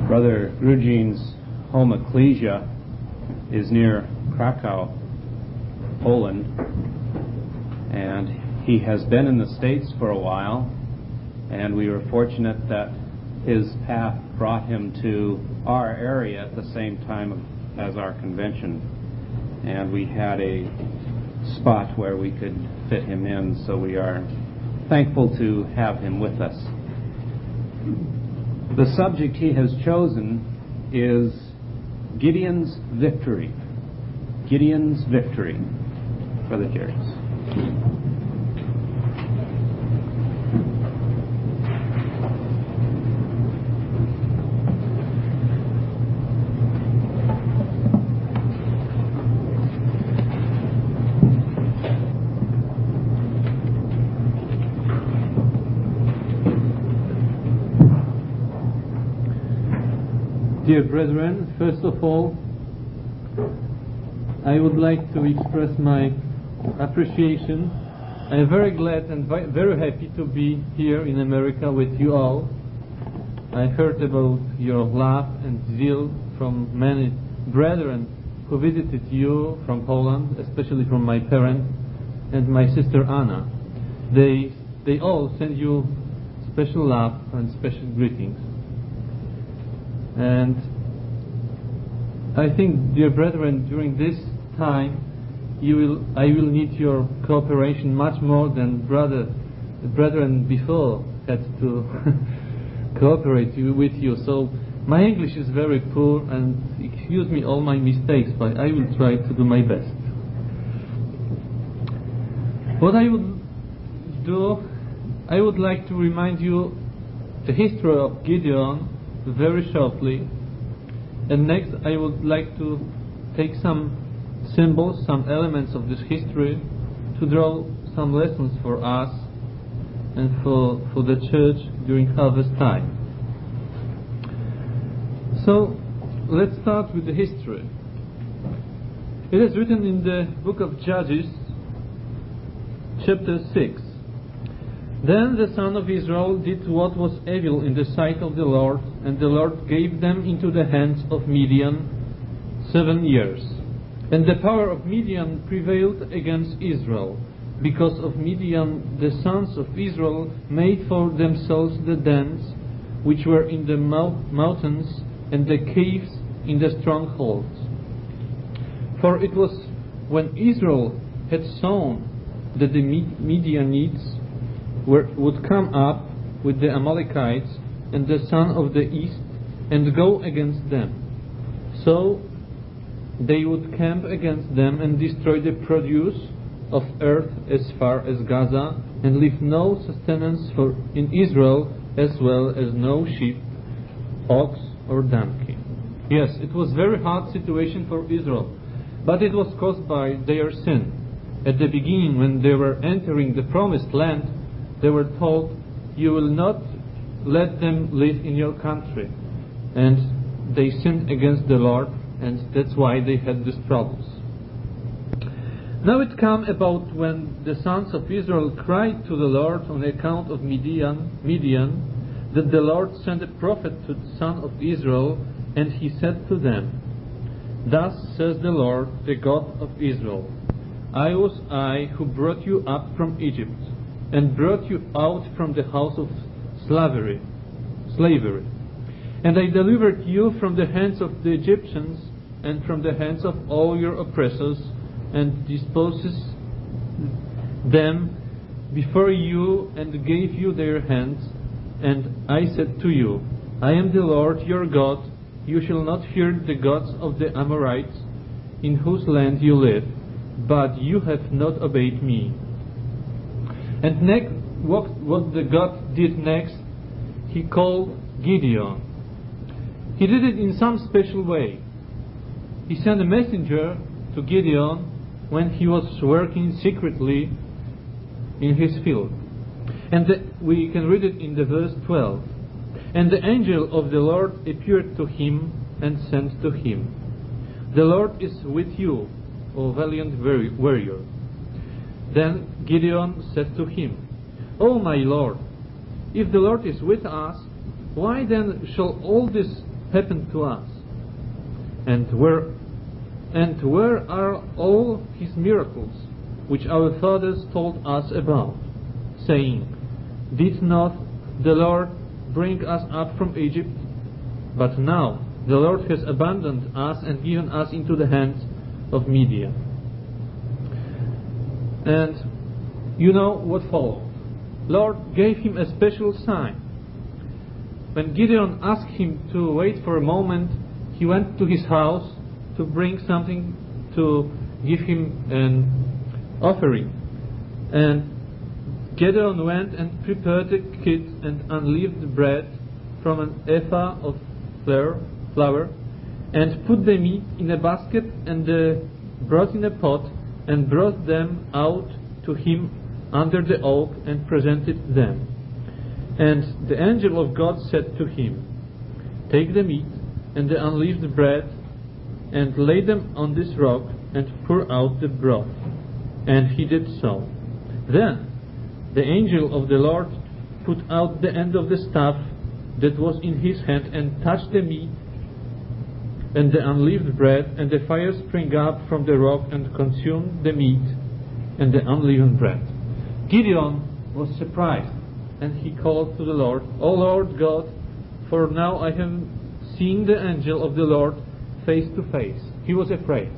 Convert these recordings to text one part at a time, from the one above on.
Brother Grudziń's home ecclesia is near Krakow, Poland, and he has been in the States for a while, and we were fortunate that his path brought him to our area at the same time as our convention, and we had a spot where we could fit him in, so we are thankful to have him with us. The subject he has chosen is Gideon's victory. Gideon's victory. Brother Jerry. Dear brethren, first of all, I would like to express my appreciation. I am very glad and very happy to be here in America with you all. I heard about your love and zeal from many brethren who visited you from Poland, especially from my parents and my sister Anna. They all send you special love and special greetings. And I think, dear brethren, during this time, I will need your cooperation much more than the brethren before had to cooperate with you. So my English is very poor, and excuse me all my mistakes, but I will try to do my best. What I would do, I would like to remind you the history of Gideon very shortly, and next I would like to take some symbols, some elements of this history to draw some lessons for us and for the church during harvest time. So let's start with the history. It is written in the book of Judges, chapter 6. Then the sons of Israel did what was evil in the sight of the Lord, and the Lord gave them into the hands of Midian 7 years. And the power of Midian prevailed against Israel. Because of Midian, the sons of Israel made for themselves the dens which were in the mountains and the caves in the strongholds. For it was when Israel had sown that the Midianites would come up with the Amalekites and the son of the east and go against them. So they would camp against them and destroy the produce of earth as far as Gaza, and leave no sustenance in Israel, as well as no sheep, ox or donkey. Yes, it was a very hard situation for Israel, but it was caused by their sin. At the beginning, when they were entering the promised land, they were told, you will not let them live in your country. And they sinned against the Lord, and that's why they had these troubles. Now it came about when the sons of Israel cried to the Lord on account of Midian, that the Lord sent a prophet to the sons of Israel, and he said to them, Thus says the Lord, the God of Israel, I was I who brought you up from Egypt, and brought you out from the house of slavery. And I delivered you from the hands of the Egyptians, and from the hands of all your oppressors, and disposed them before you, and gave you their hands. And I said to you, I am the Lord your God. You shall not fear the gods of the Amorites, in whose land you live, but you have not obeyed me. And next, what the God did next, he called Gideon. He did it in some special way. He sent a messenger to Gideon when he was working secretly in his field. And we can read it in the verse 12. And the angel of the Lord appeared to him and said to him, The Lord is with you, O valiant warrior. Then Gideon said to him, O my Lord, if the Lord is with us, why then shall all these happened to us? And where are all his miracles, which our fathers told us about, saying, Did not the Lord bring us up from Egypt? But now the Lord has abandoned us and given us into the hands of Midian. And you know what followed. Lord gave him a special sign. When Gideon asked him to wait for a moment, he went to his house to bring something to give him an offering. And Gideon went and prepared a kid and unleavened bread from an ephah of flour, and put the meat in a basket and the broth in a pot, and brought them out to him under the oak and presented them. And the angel of God said to him, Take the meat and the unleavened bread, and lay them on this rock, and pour out the broth. And he did so. Then the angel of the Lord put out the end of the staff that was in his hand, and touched the meat and the unleavened bread, and the fire sprang up from the rock and consumed the meat and the unleavened bread. Gideon was surprised, and he called to the Lord, O Lord God, for now I have seen the angel of the Lord face to face. He was afraid.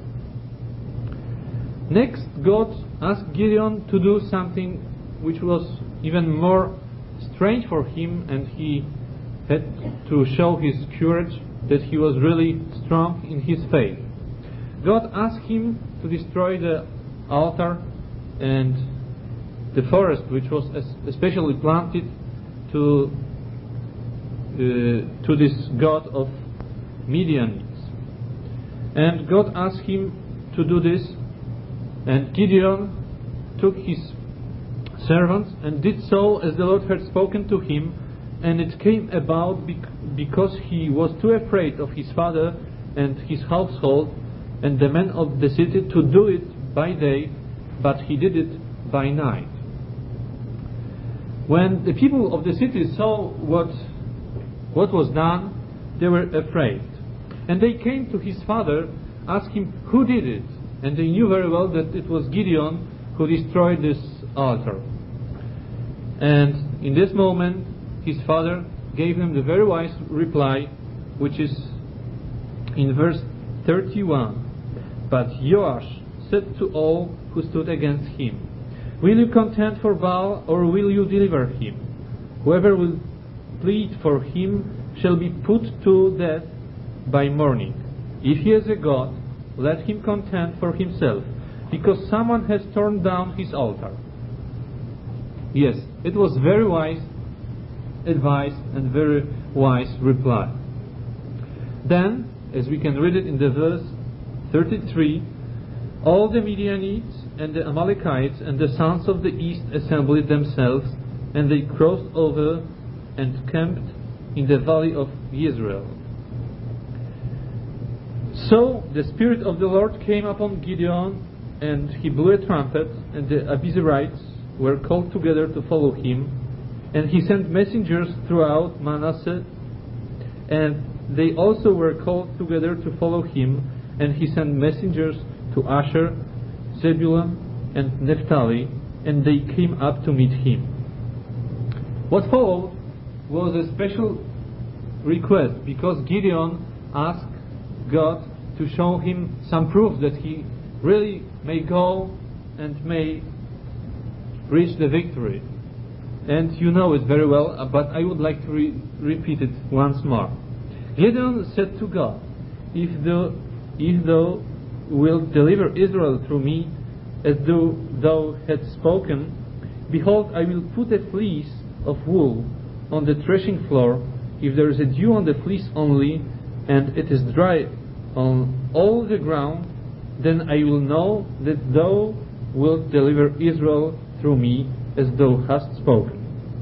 Next, God asked Gideon to do something which was even more strange for him, and he had to show his courage, that he was really strong in his faith. God asked him to destroy the altar and the forest which was especially planted to this god of Midianites. And God asked him to do this, and Gideon took his servants and did so as the Lord had spoken to him. And it came about because he was too afraid of his father and his household and the men of the city to do it by day, but he did it by night. When the people of the city saw what was done, they were afraid. And they came to his father, asked him who did it. And they knew very well that it was Gideon who destroyed this altar. And in this moment, his father gave him the very wise reply, which is in verse 31. But Joash said to all who stood against him, Will you contend for Baal, or will you deliver him? Whoever will plead for him shall be put to death by morning. If he is a god, let him contend for himself, because someone has torn down his altar. Yes, it was very wise advice and very wise reply. Then, as we can read it in the verse 33, all the Midianites and the Amalekites and the sons of the east assembled themselves, and they crossed over and camped in the valley of Jezreel. So the Spirit of the Lord came upon Gideon, and he blew a trumpet, and the Abiezrites were called together to follow him. And he sent messengers throughout Manasseh, and they also were called together to follow him. And he sent messengers to Asher, Zebulun, and Naphtali, and they came up to meet him. What followed was a special request, because Gideon asked God to show him some proof that he really may go and may reach the victory. And you know it very well, but I would like to repeat it once more. Gideon said to God, If thou wilt deliver Israel through me, as thou hadst spoken, behold, I will put a fleece of wool on the threshing floor. If there is a dew on the fleece only, and it is dry on all the ground, then I will know that thou wilt deliver Israel through me, as thou hast spoken.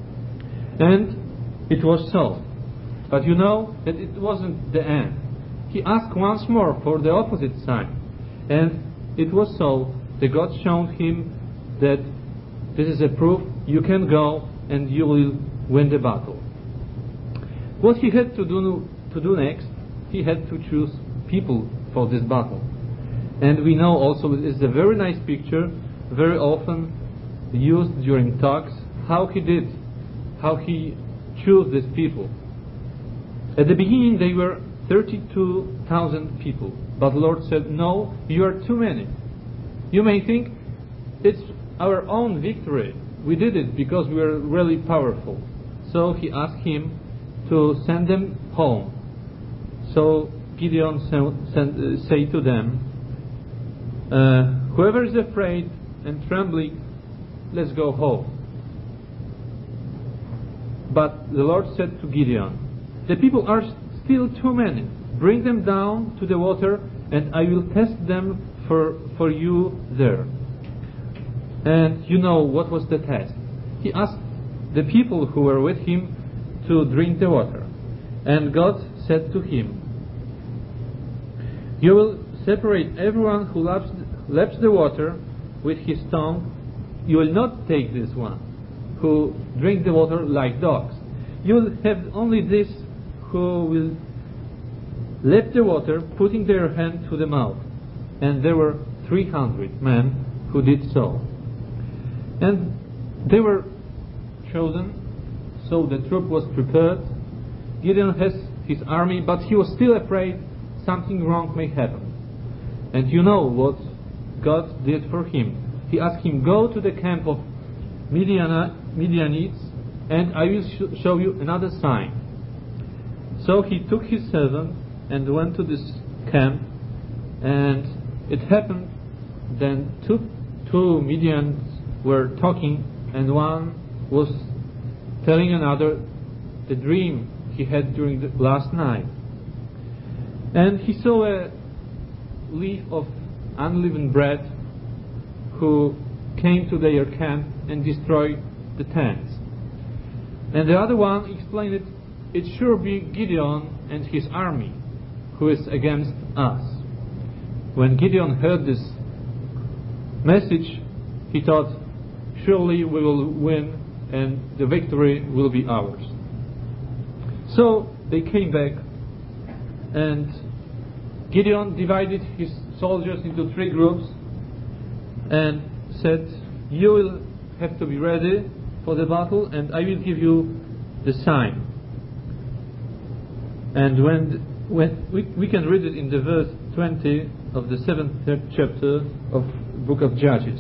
And it was so. But you know that it wasn't the end. He asked once more for the opposite sign. And it was so that God showed him that this is a proof, you can go and you will win the battle. What he had to do next he had to choose people for this battle. And we know also it's a very nice picture, very often used during talks, how he chose these people. At the beginning they were 32,000 people, but the Lord said, no, you are too many. You may think it's our own victory. We did it because we were really powerful. So he asked him to send them home. So Gideon said to them, whoever is afraid and trembling, let's go home. But the Lord said to Gideon, the people are still too many. Bring them down to the water, and I will test them for you there. And you know what was the test. He asked the people who were with him to drink the water. And God said to him, you will separate everyone who laps the water with his tongue. You will not take this one who drink the water like dogs. You will have only this who will lap the water, putting their hand to the mouth. And there were 300 men who did so. And they were chosen, so the troop was prepared. Gideon has his army, but he was still afraid something wrong may happen. And you know what God did for him. He asked him, go to the camp of Midianites, and I will show you another sign. So he took his servant and went to this camp, and it happened then two Midians were talking, and one was telling another the dream he had during the last night. And he saw a leaf of unleavened bread who came to their camp and destroyed the tents. And the other one explained it should be Gideon and his army who is against us. When Gideon heard this message, he thought, surely we will win and the victory will be ours. So they came back, and Gideon divided his soldiers into 3 groups and said, you will have to be ready for the battle, and I will give you the sign. And when we can read it in the verse 20 of the 7th chapter of the book of Judges.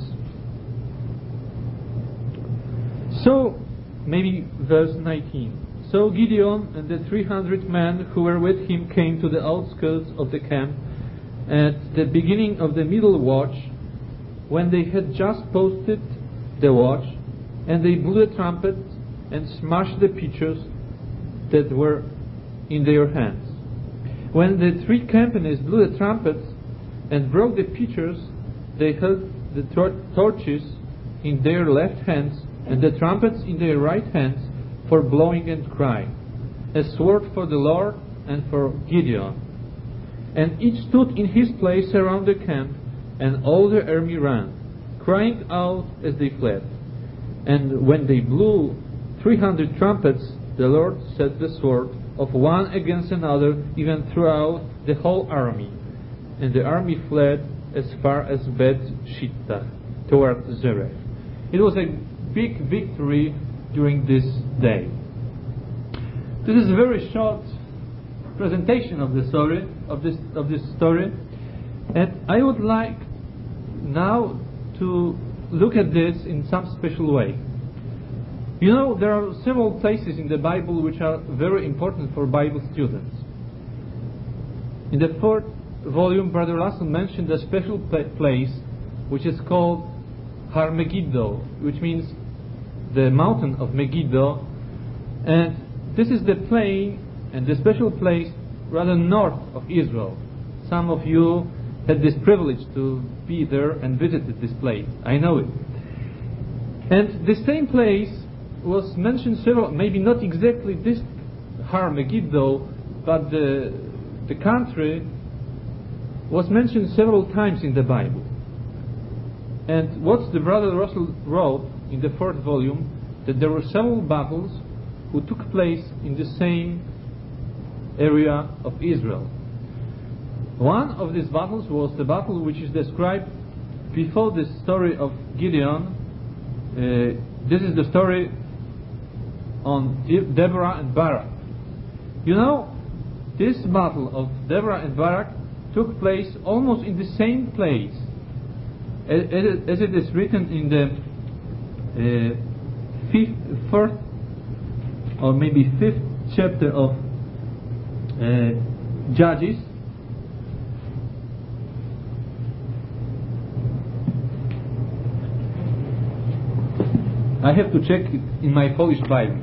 So, maybe verse 19. So Gideon and the 300 men who were with him came to the outskirts of the camp at the beginning of the middle watch, when they had just posted the watch, and they blew the trumpet and smashed the pitchers that were in their hands. When the 3 companies blew the trumpets and broke the pitchers, they held the torches in their left hands and the trumpets in their right hands for blowing and crying, a sword for the Lord and for Gideon. And each stood in his place around the camp, and all the army ran, crying out as they fled. And when they blew 300 trumpets, the Lord set the sword of one against another, even throughout the whole army. And the army fled as far as Beth Shittah, toward Zereth. It was a big victory during this day. This is a very short presentation of the story, of this story, and I would like now to look at this in some special way. You know, there are several places in the Bible which are very important for Bible students. In the 4th volume, Brother Lassen mentioned a special place which is called Har Megiddo, which means the mountain of Megiddo, and this is the plain and the special place rather north of Israel. Some of you had this privilege to be there and visited this place. I know it. And the same place was mentioned several, maybe not exactly this Har Megiddo, but the country was mentioned several times in the Bible. And what the Brother Russell wrote in the 4th volume, that there were several battles who took place in the same area of Israel. One of these battles was the battle which is described before the story of Gideon. This is the story on Deborah and Barak. You know, this battle of Deborah and Barak took place almost in the same place as it is written in the fourth or maybe fifth chapter of Judges. I have to check it in my Polish Bible.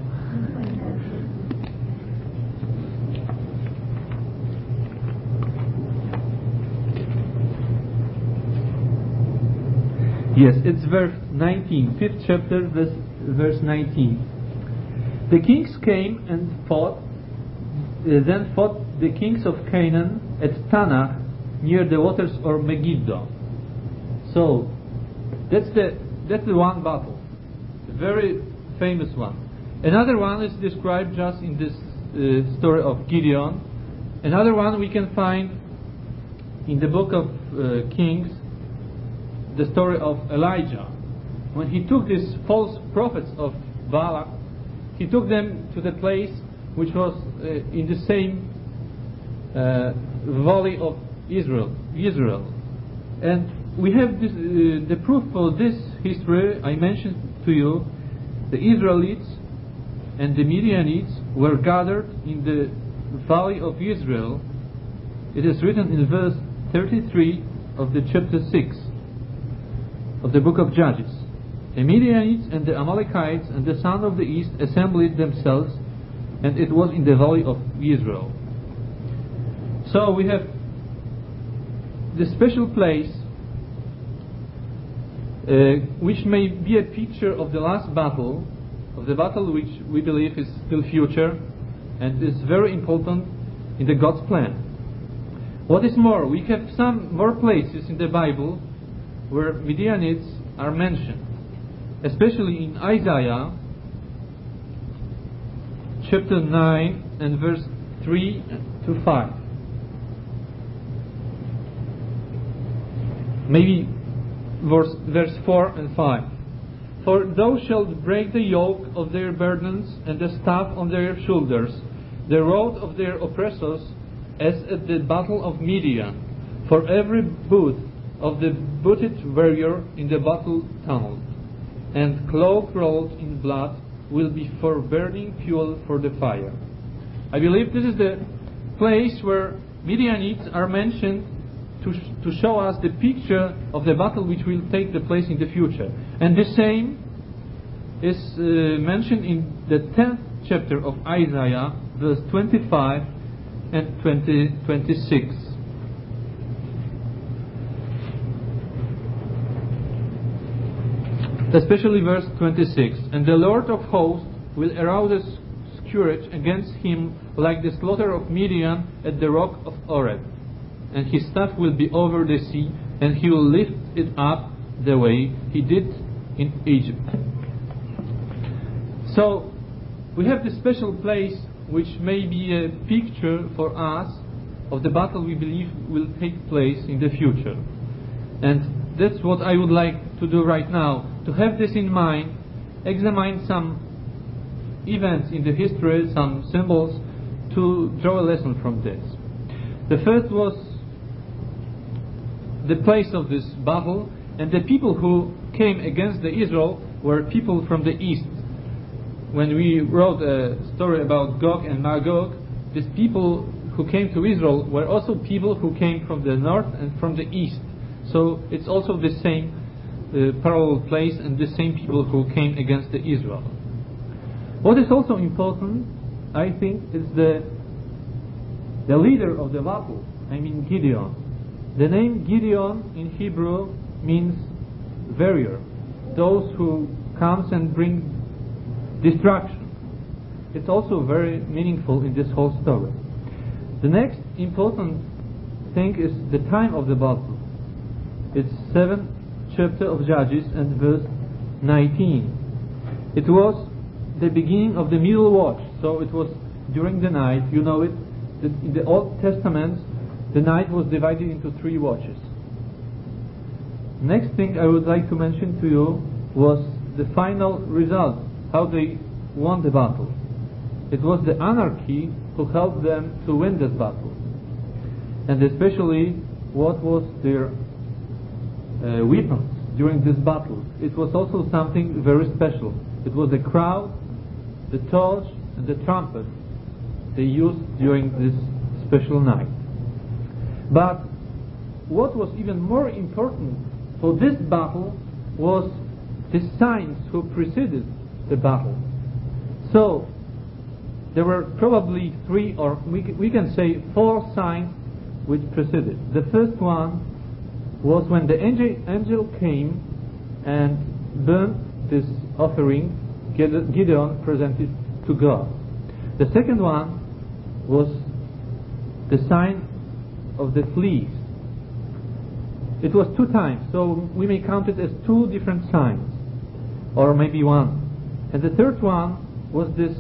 Yes, it's verse 19, 5th chapter, verse 19. The kings came and then fought the kings of Canaan at Tanach, near the waters of Megiddo. So, that's the one battle, a very famous one. Another one is described just in this story of Gideon. Another one we can find in the book of Kings, the story of Elijah. When he took these false prophets of Baal, he took them to the place which was in the same valley of Israel. And we have this, the proof for this history. I mentioned to you, the Israelites and the Midianites were gathered in the valley of Israel. It is written in verse 33 of the chapter 6 of the book of Judges. The Midianites and the Amalekites and the sons of the east assembled themselves, and it was in the valley of Israel. So we have the special place which may be a picture of the last battle, of the battle which we believe is still future and is very important in the God's plan. What is more, we have some more places in the Bible where Midianites are mentioned, especially in Isaiah chapter 9 and verse 3 to 5. Maybe verse 4 and 5. For thou shalt break the yoke of their burdens and the staff on their shoulders, the rod of their oppressors, as at the battle of Midian. For every boot of the booted warrior in the battle tumult, and cloak rolled in blood will be for burning fuel for the fire. I believe this is the place where Midianites are mentioned to show us the picture of the battle which will take the place in the future. And the same is mentioned in the 10th chapter of Isaiah, verse 25 and 26. Especially verse 26. And the Lord of hosts will arouse a scourge against him like the slaughter of Midian at the rock of Oreb. And his staff will be over the sea, and he will lift it up the way he did in Egypt. So, we have this special place which may be a picture for us of the battle we believe will take place in the future. And that's what I would like to do right now. To have this in mind, examine some events in the history, some symbols, to draw a lesson from this. The first was the place of this battle, and the people who came against the Israel were people from the east. When we wrote a story about Gog and Magog, these people who came to Israel were also people who came from the north and from the east. So it's also the same parallel place and the same people who came against the Israel. What is also important, I think, is the leader of the battle. I mean Gideon. The name Gideon in Hebrew means warrior, those who comes and bring destruction. It's also very meaningful in this whole story. The next important thing is the time of the battle. It's 7th chapter of Judges and verse 19. It was the beginning of the middle watch, so it was during the night. You know it. In the Old Testament, the night was divided into 3 watches. Next thing I would like to mention to you was the final result, how they won the battle. It was the anarchy who helped them to win this battle, and especially what was their weapons during this battle. It was also something very special. It was the crowd, the torch, and the trumpet they used during this special night. But what was even more important for this battle was the signs who preceded the battle. So there were probably 3, or we can say 4 signs which preceded. The first one was when the angel came and burned this offering Gideon presented to God. The second one was the sign of the fleece. It was 2 times, so we may count it as 2 different signs, or maybe 1. And the third one was this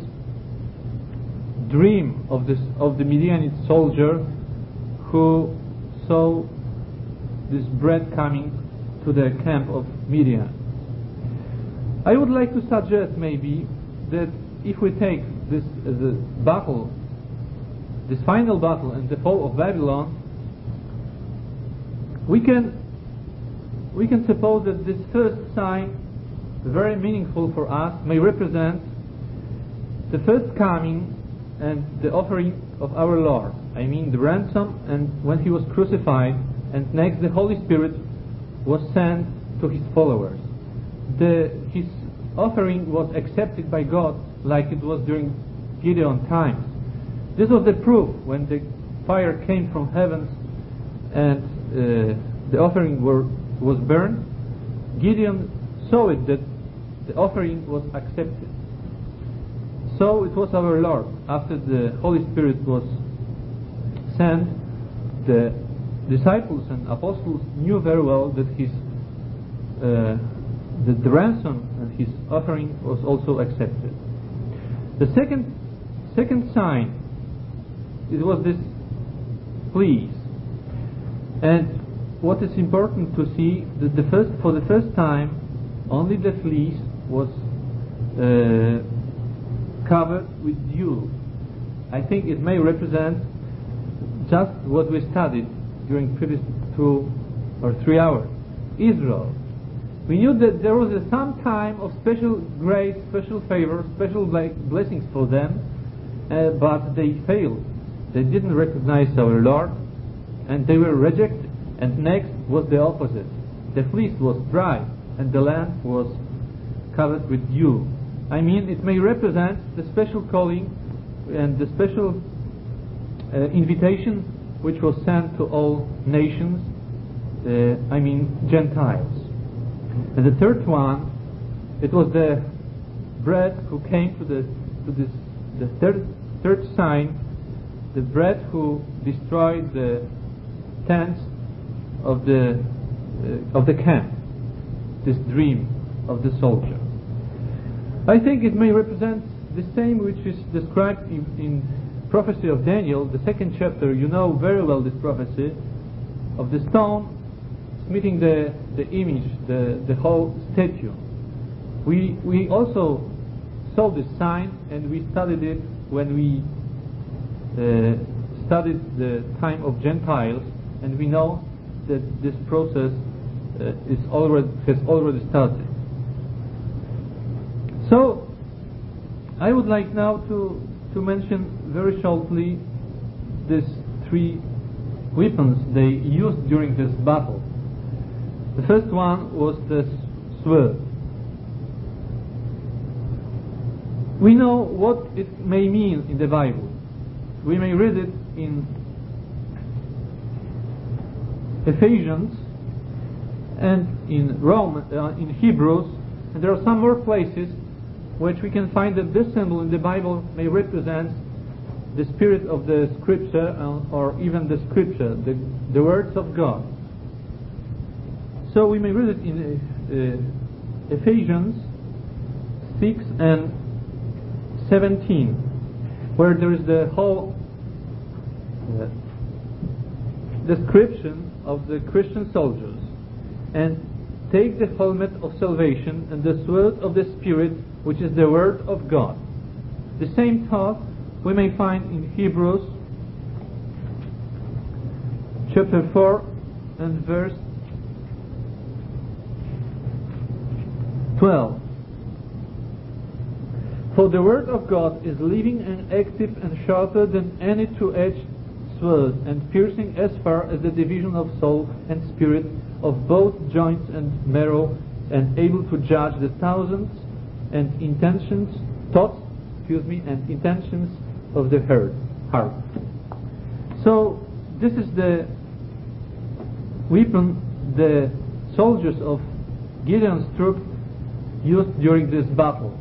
dream of the Midianite soldier who saw this bread coming to the camp of Midian. I would like to suggest maybe that if we take this as a battle, this final battle and the fall of Babylon, we can suppose that this first sign, very meaningful for us, may represent the first coming and the offering of our Lord. I mean the ransom, and when he was crucified, and next the Holy Spirit was sent to his followers. His offering was accepted by God like it was during Gideon times. This was the proof when the fire came from heavens and the offering was burned. Gideon saw it, that the offering was accepted. So it was our Lord. After the Holy Spirit was sent, the disciples and apostles knew very well that the ransom and his offering was also accepted. The second sign, it was this fleece. And what is important to see, that for the first time, only the fleece was covered with dew. I think it may represent just what we studied during previous 2 or 3 hours. Israel. We knew that there was some time of special grace, special favor, special blessings for them, but they failed. They didn't recognize our Lord, and they were rejected. And next was the opposite. The fleece was dry, and the land was covered with dew. I mean, it may represent the special calling and the special invitation which was sent to all nations, Gentiles. And the third one, it was the bread who came to the third sign, the bread who destroyed the tents of the camp, this dream of the soldier. I think it may represent the same which is described in prophecy of Daniel, the 2nd chapter. You know very well this prophecy of the stone smithing the image, the whole statue. We also saw this sign, and we studied it when we studied the time of Gentiles, and we know that this process has already started. So I would like now to mention very shortly these 3 weapons they used during this battle. The first one was the sword. We know what it may mean in the Bible. We may read it in Ephesians and in in Hebrews, and there are some more places which we can find that this symbol in the Bible may represent the spirit of the Scripture, or even the Scripture, the words of God. So we may read it in Ephesians 6 and 17, where there is the whole description of the Christian soldiers. And take the helmet of salvation and the sword of the Spirit, which is the Word of God. The same thought we may find in Hebrews chapter 4 and verse 12. For the Word of God is living and active and sharper than any two-edged sword, and piercing as far as the division of soul and spirit, of both joints and marrow, and able to judge the thoughts and intentions of the heart. So this is the weapon the soldiers of Gideon's troop used during this battle.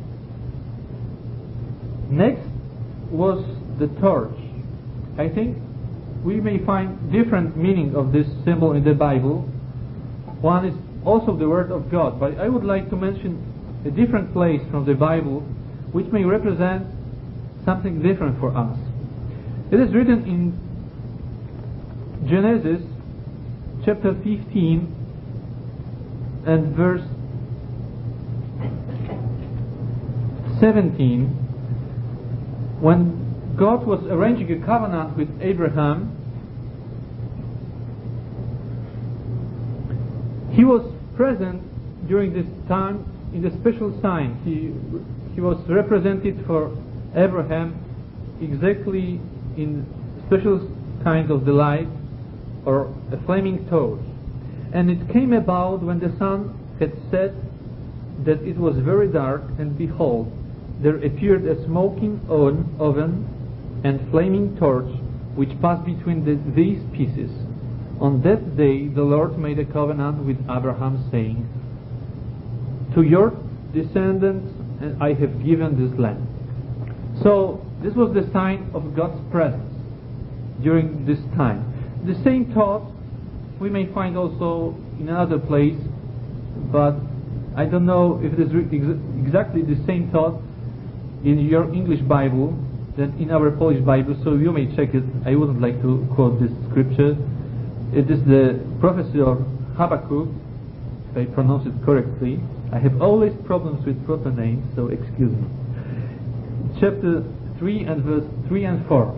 Next was the torch. I think we may find different meaning of this symbol in the Bible. One is also the Word of God, but I would like to mention a different place from the Bible which may represent something different for us. It is written in Genesis chapter 15 and verse 17, when God was arranging a covenant with Abraham. He was present during this time in the special sign. He was represented for Abraham exactly in special kind of the light, or a flaming torch. And it came about when the sun had set that it was very dark, and behold, there appeared a smoking oven and flaming torch which passed between these pieces. On that day the Lord made a covenant with Abraham, saying, to your descendants I have given this land. So this was the sign of God's presence during this time. The same thought we may find also in another place, but I don't know if it is exactly the same thought in your English Bible than in our Polish Bible, so you may check it. I wouldn't like to quote this scripture. It is the prophecy of Habakkuk, if I pronounce it correctly. I have always problems with proper names, so excuse me. Chapter 3 and verse 3 and 4.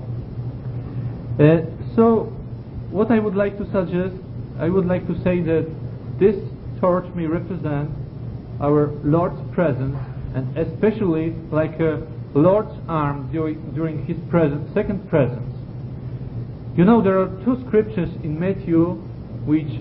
So, what I would like to suggest, I would like to say that this torch may represent our Lord's presence, and especially like a Lord's arm during His second presence. You know, there are two scriptures in Matthew which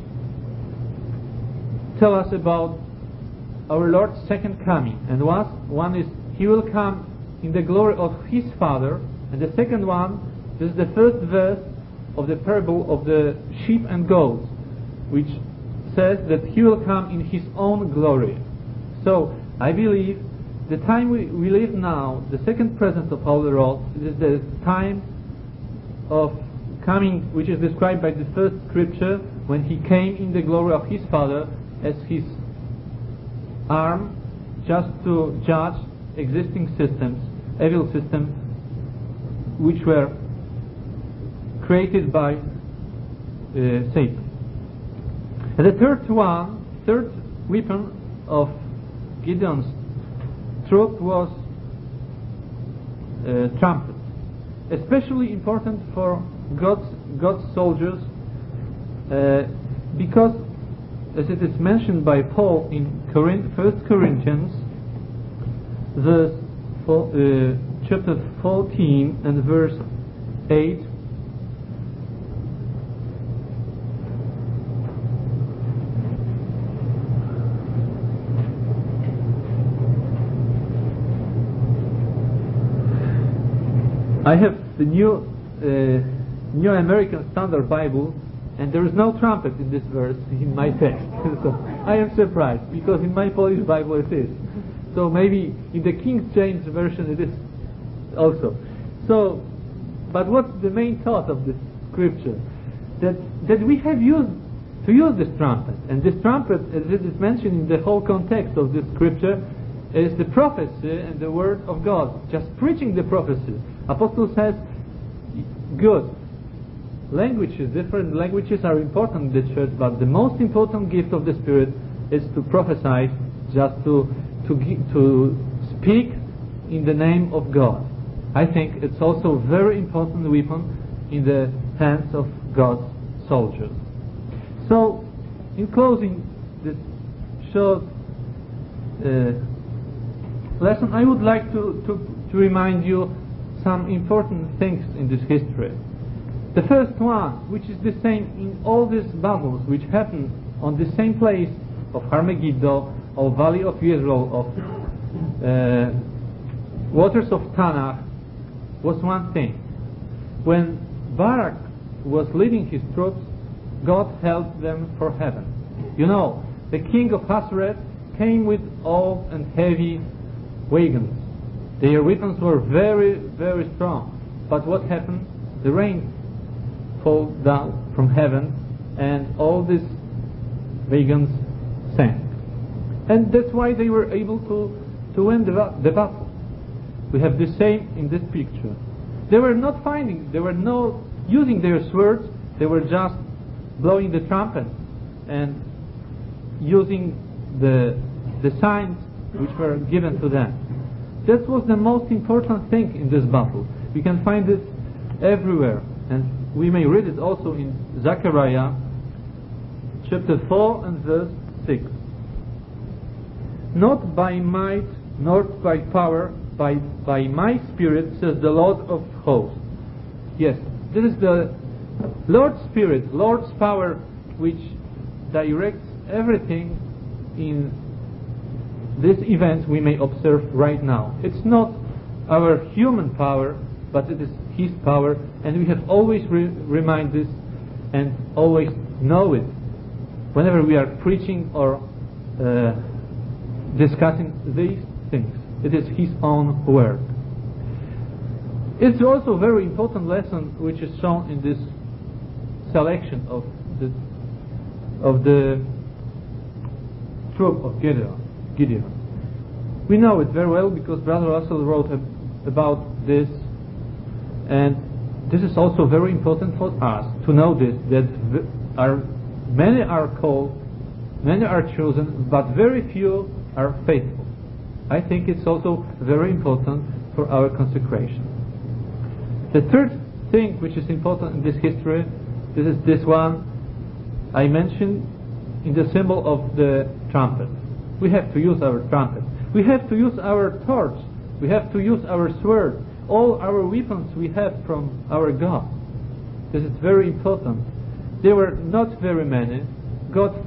tell us about our Lord's second coming, and one is He will come in the glory of His Father, and the second one, this is the first verse of the parable of the sheep and goats, which says that He will come in His own glory. So I believe the time we live now, the second presence of our Lord, is the time of coming, which is described by the first scripture, when He came in the glory of His Father as His arm, just to judge existing systems, evil systems, which were created by Satan. And the third weapon of Gideon's troop was trumpet, especially important for God's soldiers, because, as it is mentioned by Paul in 1 Corinthians, chapter 14 and verse 8. I have the New American Standard Bible, and there is no trumpet in this verse in my text. So I am surprised, because in my Polish Bible it is. So maybe in the King James Version it is also. So, but what's the main thought of this scripture? That we have to use this trumpet, and this trumpet, as it is mentioned in the whole context of this scripture, is the prophecy and the word of God, just preaching the prophecy. Apostle says, good, languages. Different languages are important in the church, but the most important gift of the Spirit is to prophesy, just to speak in the name of God. I think it's also a very important weapon in the hands of God's soldiers. So, in closing this short lesson, I would like to remind you some important things in this history. The first one, which is the same in all these battles which happened on the same place of Armageddon, of Valley of Israel, of waters of Tanakh, was one thing. When Barak was leading his troops, God held them for heaven. You know, the king of Hazaret came with old and heavy wagons. Their weapons were very, very strong. But what happened? The rain fell down from heaven, and all these wagons sank. And that's why they were able to win the battle. We have the same in this picture. They were not fighting, they were not using their swords, they were just blowing the trumpet and using the signs which were given to them. That was the most important thing in this battle. We can find it everywhere, and we may read it also in Zechariah chapter 4 and verse 6. Not by might nor by power, by my Spirit, says the Lord of hosts. Yes, this is the Lord's Spirit, Lord's power, which directs everything in these events we may observe right now. It's not our human power, but it is His power, and we have always remind this and always know it whenever we are preaching or discussing these things. It is His own work. It's also a very important lesson which is shown in this selection of the troop of Gideon. We know it very well because Brother Russell wrote about this, and this is also very important for us to know this, that many are called, many are chosen, but very few are faithful. I think it's also very important for our consecration. The third thing which is important in this history, this is this one I mentioned in the symbol of the trumpet. We have to use our trumpet. We have to use our torch. We have to use our sword. All our weapons we have from our God. This is very important. There were not very many. God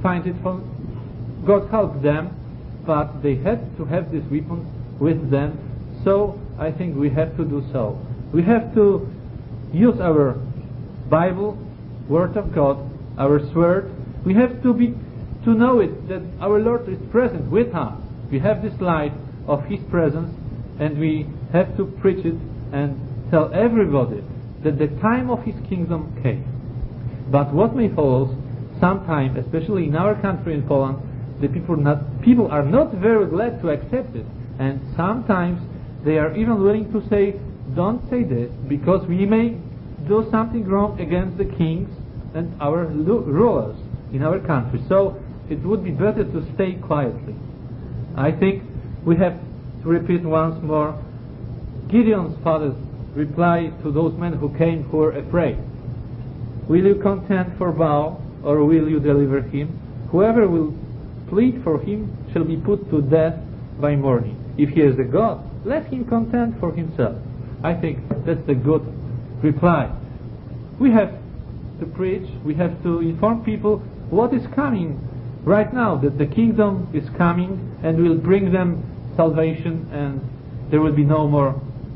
helped them, but they had to have these weapons with them. So I think we have to do so. We have to use our Bible, Word of God, our sword. We have to know it that our Lord is present with us. We have this light of His presence, and we have to preach it and tell everybody that the time of His kingdom came. But what may follow, sometime, especially in our country in Poland, the people are not very glad to accept it, and sometimes they are even willing to say, don't say this, because we may do something wrong against the kings and our rulers in our country. So it would be better to stay quietly. I think we have to repeat once more Gideon's father's reply to those men who came who were afraid. Will you contend for Baal, or will you deliver him? Whoever will plead for him shall be put to death by morning. If he is a god, let him contend for himself. I think that's a good reply. We have to preach, we have to inform people what is coming right now, that the kingdom is coming and will bring them salvation, and there will be no more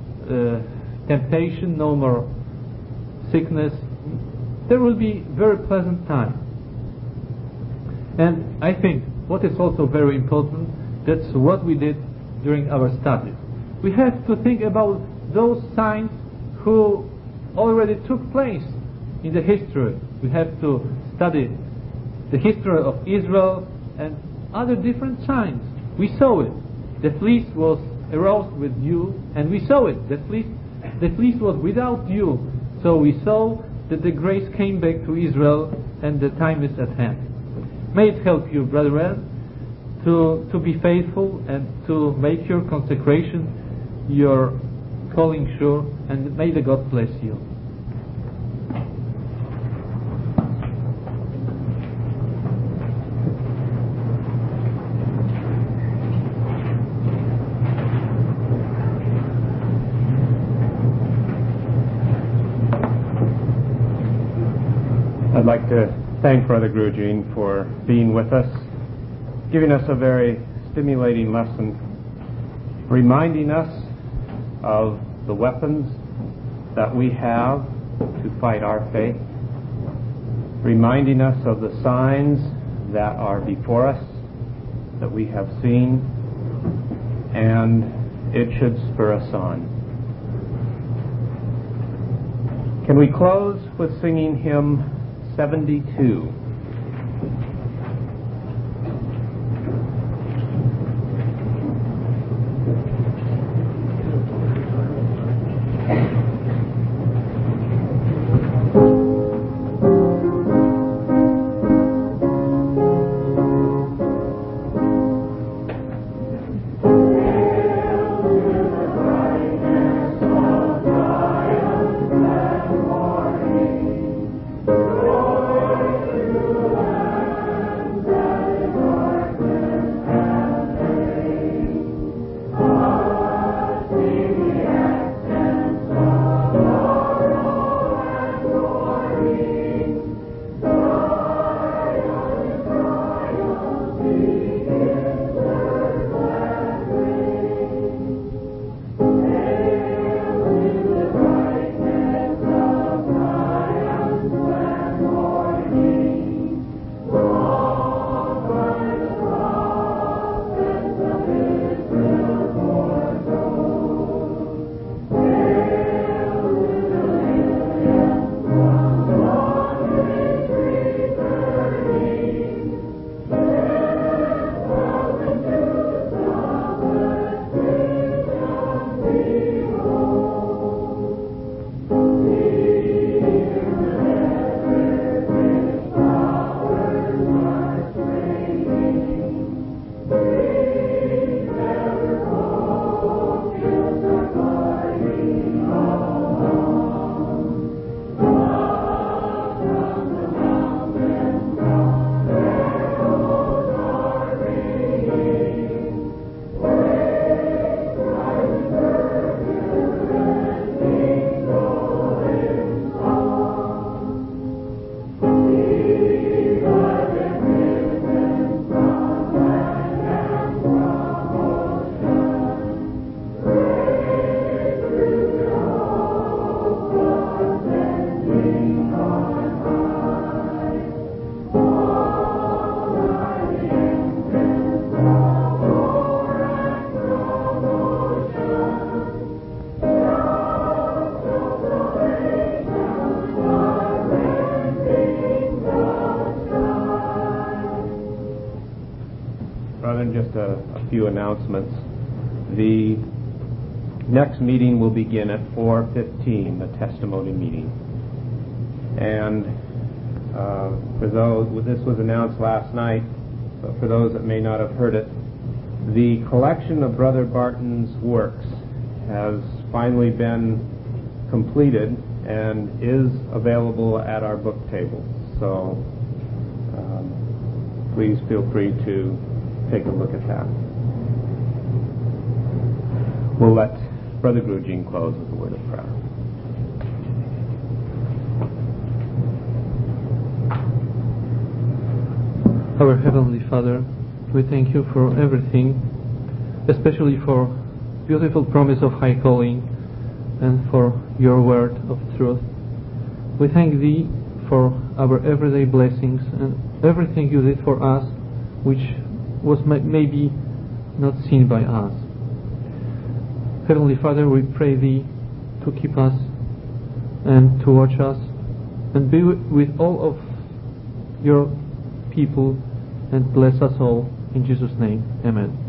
temptation, no more sickness. There will be very pleasant time. And I think what is also very important, that's what we did during our studies. We have to think about those signs who already took place in the history. We have to study the history of Israel and other different signs. We saw it. The fleece was aroused with dew, and we saw it. The fleece was without dew. So we saw that the grace came back to Israel and the time is at hand. May it help you, brethren, to be faithful and to make your consecration, your calling sure, and may the God bless you. I'd like to thank Brother Grugin for being with us, giving us a very stimulating lesson, reminding us of the weapons that we have to fight our faith, reminding us of the signs that are before us, that we have seen, and it should spur us on. Can we close with singing hymn 72? Just a few announcements. The next meeting will begin at 4:15, the testimony meeting. And for those, this was announced last night, but for those that may not have heard it, the collection of Brother Barton's works has finally been completed and is available at our book table. So please feel free to take a look at that. We'll let Brother Grugin close with a word of prayer. Our Heavenly Father, we thank you for everything, especially for beautiful promise of high calling and for your word of truth. We thank thee for our everyday blessings and everything you did for us, which was maybe not seen by us. Heavenly Father, we pray thee to keep us and to watch us and be with all of your people and bless us all. In Jesus' name, amen.